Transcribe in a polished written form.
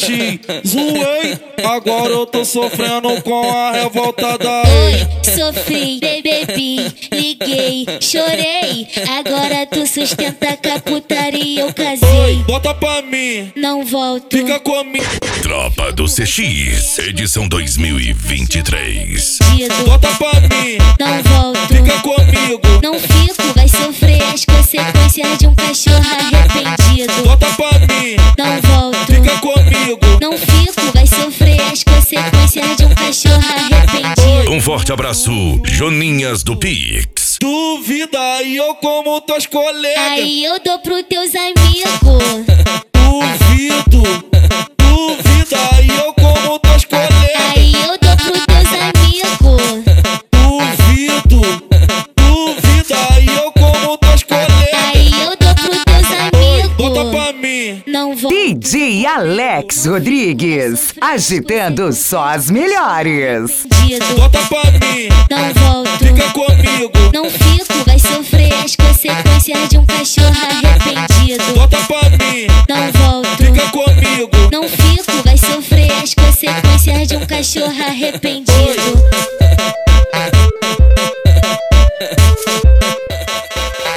menti, zoei. Agora eu tô sofrendo com a revolta da Oi, sofri, bebi, liguei, chorei. Agora tu sustenta com a putaria, eu casei. Bota pra mim, não volto. fica comigo. Tropa do CX, edição 2023. Bota pra mim, não volto. fica comigo. Não fico, vai sofrer as consequências de um cachorro arrependido. Bota pra mim, não volto. fica comigo. Não fico, vai sofrer as consequências de um cachorro arrependido. Um forte abraço, Joninhas do Pix. Duvida aí eu como tuas colegas. Aí eu dou pros teus amigos. Duvido, duvida aí eu como tuas colegas. Aí eu dou pros teus amigos. Duvido, duvida aí eu como tuas colegas. Aí eu dou pros teus amigos. Bota pra mim, não vou. DJ Alex Rodrigues, agitando só as melhores. bota pra mim, não volto. fica comigo. Não fico, vai sofrer as consequências de um cachorro arrependido. Bota pra mim, não volto. fica comigo. Não fico, vai sofrer as consequências de um cachorro arrependido.